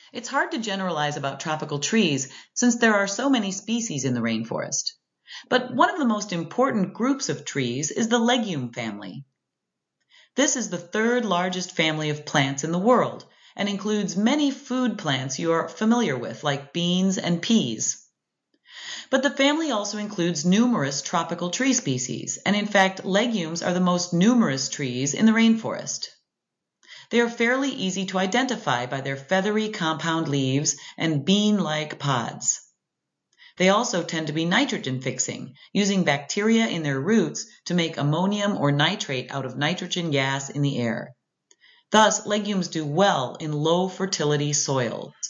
It's hard to generalize about tropical trees since there are so many species in the rainforest. But one of the most important groups of trees is the legume family. This is the third largest family of plants in the world and includes many food plants you are familiar with, like beans and peas. But the family also includes numerous tropical tree species, and in fact, legumes are the most numerous trees in the rainforest. They are fairly easy to identify by their feathery compound leaves and bean-like pods. They also tend to be nitrogen fixing, using bacteria in their roots to make ammonium or nitrate out of nitrogen gas in the air. Thus, legumes do well in low fertility soils.